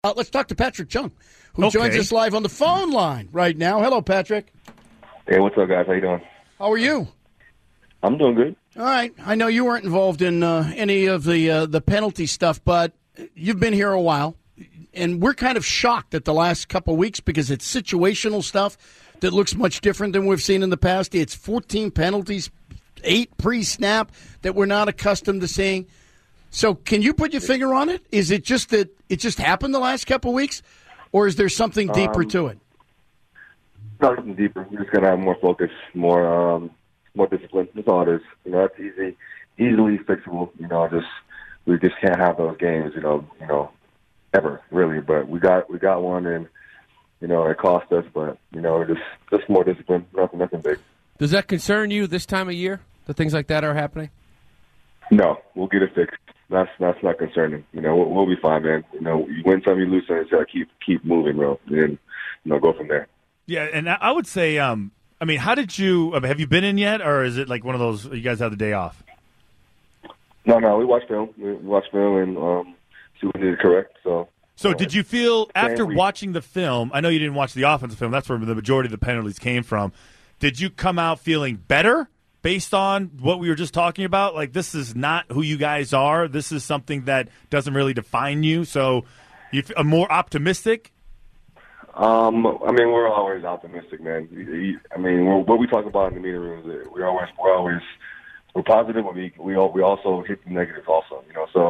Let's talk to Patrick Chung, who joins us live on the phone line right now. Hello, Patrick. Hey, what's up, guys? How you doing? How are you? I'm doing good. All right. I know you weren't involved in any of the penalty stuff, but you've been here a while, and we're kind of shocked at the last couple of weeks because it's situational stuff that looks much different than we've seen in the past. It's 14 penalties, 8 pre-snap that we're not accustomed to seeing. So can you put your finger on it? Is it just that it just happened the last couple of weeks, or is there something deeper to it? Something deeper. We're just going to have more focus, more discipline. That's all it is. That's easily fixable. We just can't have those games, ever, really. But we got one, and, it cost us, but, just more discipline, nothing big. Does that concern you this time of year, that things like that are happening? No, we'll get it fixed. That's not concerning. We'll be fine, man. You win some, you lose some. You just gotta keep moving, bro, and go from there. Yeah, and I would say, how did you? Have you been in yet, or is it like one of those? You guys have the day off? No, we watch film. We watch film and see what we need to correct. So did you feel after watching the film? I know you didn't watch the offensive film. That's where the majority of the penalties came from. Did you come out feeling better? Based on what we were just talking about, like this is not who you guys are. This is something that doesn't really define you. So you are more optimistic? We're always optimistic, man. What we talk about in the meeting room is that we're positive, but we also hit the negatives also.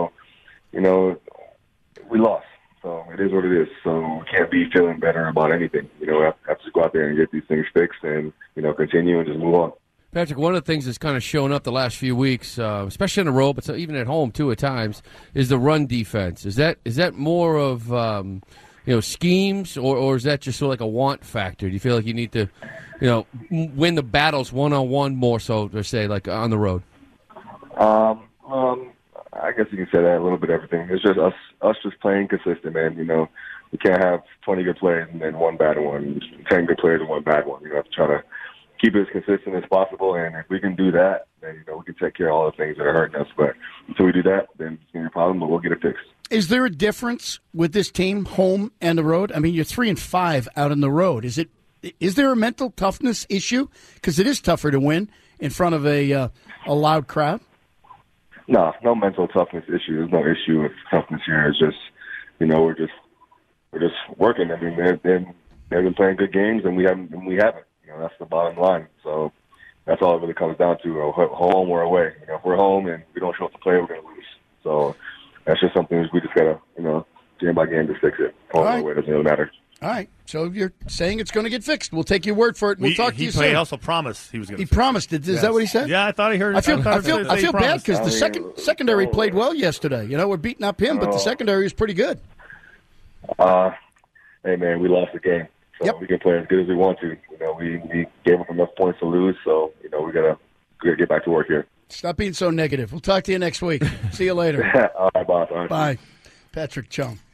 We lost. So it is what it is. So we can't be feeling better about anything. We have to go out there and get these things fixed and, continue and just move on. Patrick, one of the things that's kind of shown up the last few weeks, especially on the road, but even at home too at times, is the run defense. Is that more of schemes, or is that just sort of like a want factor? Do you feel like you need to, win the battles one-on-one more so, to say, like on the road? I guess you can say that a little bit of everything. It's just us just playing consistent, man. We can't have 20 good players and then one bad one, 10 good players and one bad one. You have to try to keep it as consistent as possible, and if we can do that, then we can take care of all the things that are hurting us. But until we do that, then it's going to be a problem, but we'll get it fixed. Is there a difference with this team, home and the road? You're 3-5 out on the road. Is there a mental toughness issue? Because it is tougher to win in front of a loud crowd. No mental toughness issue. There's no issue with toughness here. It's just, we're just working. They've been playing good games, and we haven't. That's the bottom line. So that's all it really comes down to, home or away. If we're home and we don't show up to play, we're going to lose. So that's just something we just got to, game by game, just fix it. Home or away, doesn't really matter. All right. So you're saying it's going to get fixed. We'll take your word for it. We'll talk to you soon. He also promised he was going to fix it. He promised it. Is that what he said? Yeah, I thought he heard it. I feel bad because the secondary played well yesterday. We're beating up him, but the secondary is pretty good. Hey, man, we lost the game. So we can play as good as we want to. We gave up enough points to lose, so we gotta get back to work here. Stop being so negative. We'll talk to you next week. See you later. All right, boss. All right. Bye. Patrick Chung.